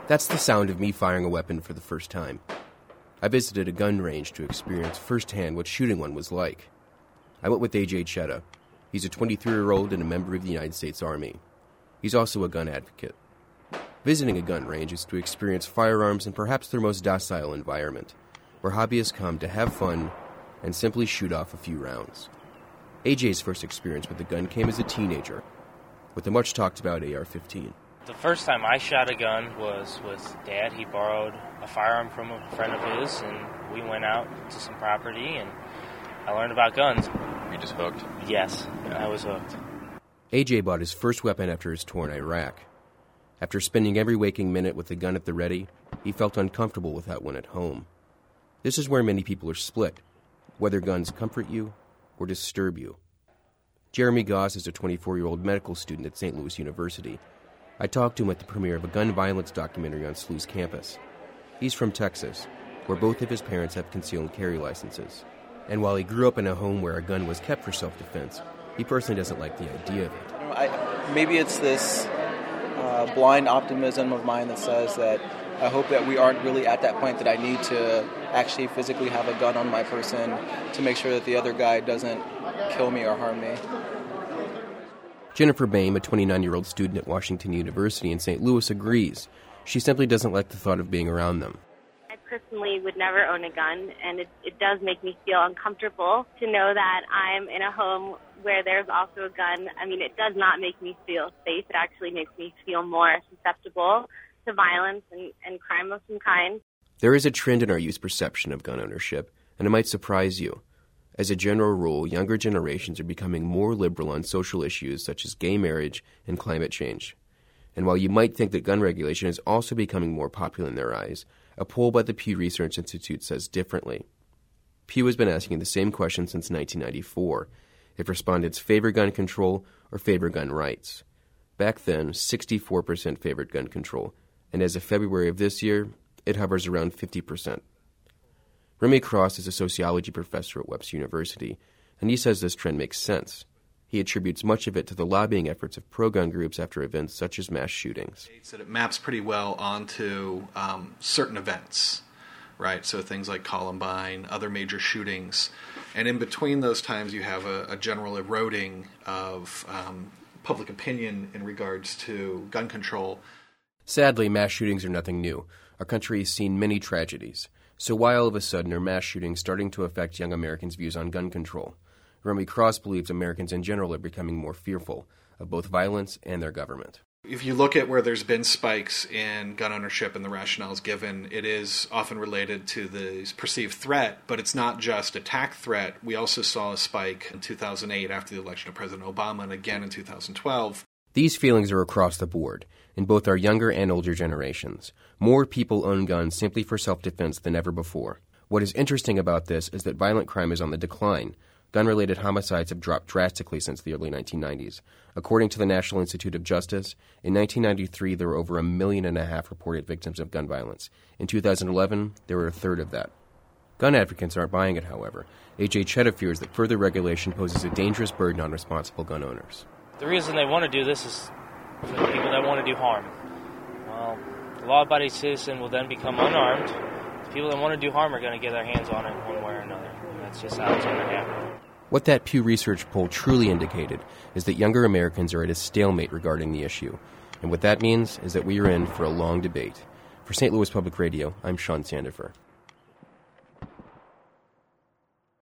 That's the sound of me firing a weapon for the first time. I visited a gun range to experience firsthand what shooting one was like. I went with A.J. Chetta. He's a 23-year-old and a member of the United States Army. He's also a gun advocate. Visiting a gun range is to experience firearms in perhaps their most docile environment, where hobbyists come to have fun and simply shoot off a few rounds. AJ's first experience with a gun came as a teenager, with the much-talked-about AR-15. The first time I shot a gun was with Dad. He borrowed a firearm from a friend of his, and we went out to some property, and I learned about guns. You just hooked? Yes, I was hooked. AJ bought his first weapon after his tour in Iraq. After spending every waking minute with a gun at the ready, he felt uncomfortable without one at home. This is where many people are split, whether guns comfort you or disturb you. Jeremy Goss is a 24-year-old medical student at St. Louis University. I talked to him at the premiere of a gun violence documentary on SLU's campus. He's from Texas, where both of his parents have concealed carry licenses. And while he grew up in a home where a gun was kept for self-defense, he personally doesn't like the idea of it. Maybe it's this blind optimism of mine that says that I hope that we aren't really at that point that I need to actually physically have a gun on my person to make sure that the other guy doesn't kill me or harm me. Jennifer Boehm, a 29-year-old student at Washington University in St. Louis, agrees. She simply doesn't like the thought of being around them. I personally would never own a gun, and it does make me feel uncomfortable to know that I'm in a home where there's also a gun. I mean, it does not make me feel safe. It actually makes me feel more susceptible to violence and crime of some kind. There is a trend in our youth's perception of gun ownership, and it might surprise you. As a general rule, younger generations are becoming more liberal on social issues such as gay marriage and climate change. And while you might think that gun regulation is also becoming more popular in their eyes, a poll by the Pew Research Institute says differently. Pew has been asking the same question since 1994, if respondents favor gun control or favor gun rights. Back then, 64% favored gun control, and as of February of this year, it hovers around 50%. Remy Cross is a sociology professor at Webster University, and he says this trend makes sense. He attributes much of it to the lobbying efforts of pro-gun groups after events such as mass shootings. It maps pretty well onto certain events, right? So things like Columbine, other major shootings. And in between those times, you have a general eroding of public opinion in regards to gun control. Sadly, mass shootings are nothing new. Our country has seen many tragedies. So why all of a sudden are mass shootings starting to affect young Americans' views on gun control? Remy Cross believes Americans in general are becoming more fearful of both violence and their government. If you look at where there's been spikes in gun ownership and the rationales given, it is often related to the perceived threat, but it's not just attack threat. We also saw a spike in 2008 after the election of President Obama and again in 2012. These feelings are across the board, in both our younger and older generations. More people own guns simply for self-defense than ever before. What is interesting about this is that violent crime is on the decline. Gun-related homicides have dropped drastically since the early 1990s. According to the National Institute of Justice, in 1993 there were over 1.5 million reported victims of gun violence. In 2011, there were a third of that. Gun advocates aren't buying it, however. A.J. Chetta fears that further regulation poses a dangerous burden on responsible gun owners. The reason they want to do this is for the people that want to do harm. Well, the law-abiding citizen will then become unarmed. The people that want to do harm are going to get their hands on it one way or another. And that's just how it's going to happen. What that Pew Research poll truly indicated is that younger Americans are at a stalemate regarding the issue. And what that means is that we are in for a long debate. For St. Louis Public Radio, I'm Sean Sandifer.